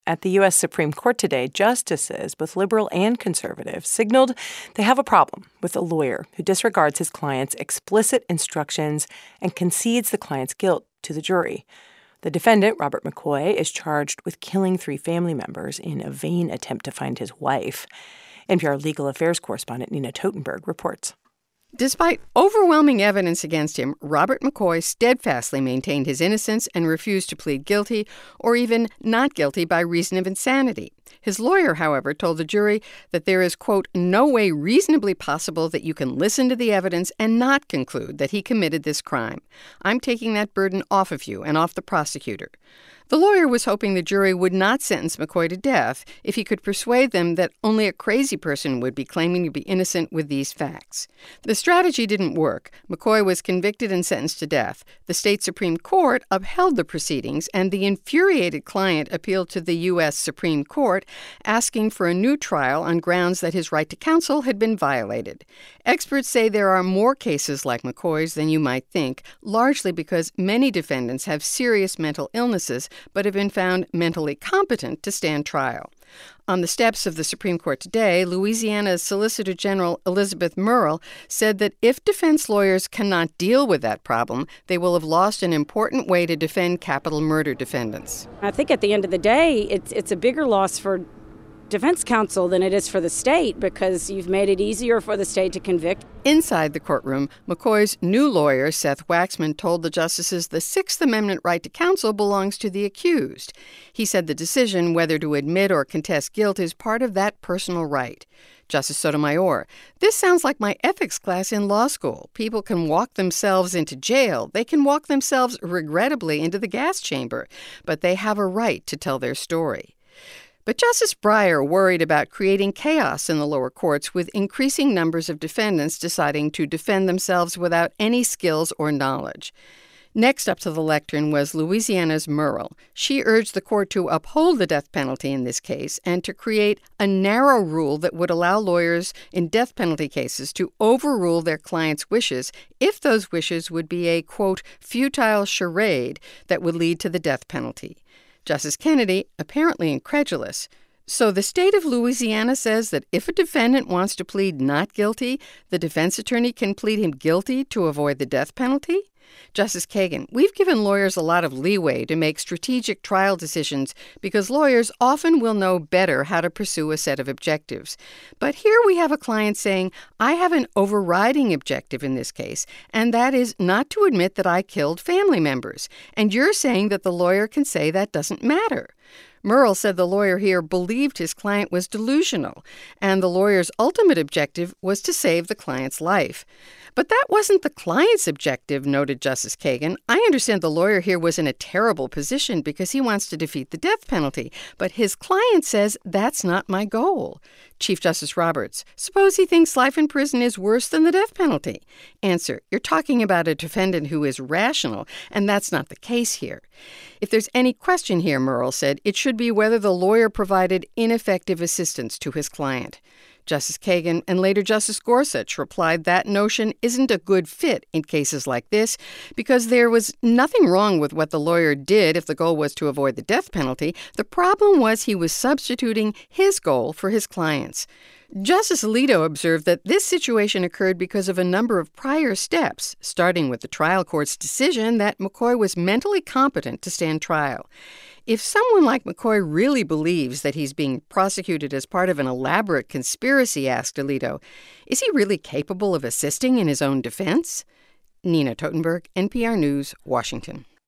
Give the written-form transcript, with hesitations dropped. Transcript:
At the U.S. Supreme Court today, justices, both liberal and conservative, signaled they have a problem with a lawyer who disregards his client's explicit instructions and concedes the client's guilt to the jury. The defendant, Robert McCoy, is charged with killing 3 family members in a vain attempt to find his wife. NPR legal affairs correspondent Nina Totenberg reports. Despite overwhelming evidence against him, Robert McCoy steadfastly maintained his innocence and refused to plead guilty or even not guilty by reason of insanity. His lawyer, however, told the jury that there is, quote, no way reasonably possible that you can listen to the evidence and not conclude that he committed this crime. I'm taking that burden off of you and off the prosecutor. The lawyer was hoping the jury would not sentence McCoy to death if he could persuade them that only a crazy person would be claiming to be innocent with these facts. The strategy didn't work. McCoy was convicted and sentenced to death. The state Supreme Court upheld the proceedings, and the infuriated client appealed to the U.S. Supreme Court, asking for a new trial on grounds that his right to counsel had been violated. Experts say there are more cases like McCoy's than you might think, largely because many defendants have serious mental illnesses but have been found mentally competent to stand trial. On the steps of the Supreme Court today, Louisiana's Solicitor General Elizabeth Murrill said that if defense lawyers cannot deal with that problem, they will have lost an important way to defend capital murder defendants. I think at the end of the day, it's a bigger loss for defense counsel than it is for the state because you've made it easier for the state to convict. Inside the courtroom, McCoy's new lawyer, Seth Waxman, told the justices the Sixth Amendment right to counsel belongs to the accused. He said the decision whether to admit or contest guilt is part of that personal right. Justice Sotomayor, this sounds like my ethics class in law school. People can walk themselves into jail. They can walk themselves regrettably into the gas chamber, but they have a right to tell their story. But Justice Breyer worried about creating chaos in the lower courts with increasing numbers of defendants deciding to defend themselves without any skills or knowledge. Next up to the lectern was Louisiana's Murrill. She urged the court to uphold the death penalty in this case and to create a narrow rule that would allow lawyers in death penalty cases to overrule their clients' wishes if those wishes would be a, quote, futile charade that would lead to the death penalty. Justice Kennedy, apparently incredulous. So the state of Louisiana says that if a defendant wants to plead not guilty, the defense attorney can plead him guilty to avoid the death penalty? Justice Kagan, we've given lawyers a lot of leeway to make strategic trial decisions because lawyers often will know better how to pursue a set of objectives. But here we have a client saying, I have an overriding objective in this case, and that is not to admit that I killed family members. And you're saying that the lawyer can say that doesn't matter. Murrill said the lawyer here believed his client was delusional, and the lawyer's ultimate objective was to save the client's life. But that wasn't the client's objective, noted Justice Kagan. I understand the lawyer here was in a terrible position because he wants to defeat the death penalty, but his client says that's not my goal. Chief Justice Roberts, suppose he thinks life in prison is worse than the death penalty. Answer, you're talking about a defendant who is rational, and that's not the case here. If there's any question here, Murrill said, it should be whether the lawyer provided ineffective assistance to his client. Justice Kagan and later Justice Gorsuch replied that notion isn't a good fit in cases like this because there was nothing wrong with what the lawyer did if the goal was to avoid the death penalty. The problem was he was substituting his goal for his client's. Justice Alito observed that this situation occurred because of a number of prior steps, starting with the trial court's decision that McCoy was mentally competent to stand trial. If someone like McCoy really believes that he's being prosecuted as part of an elaborate conspiracy, asked Alito, is he really capable of assisting in his own defense? Nina Totenberg, NPR News, Washington.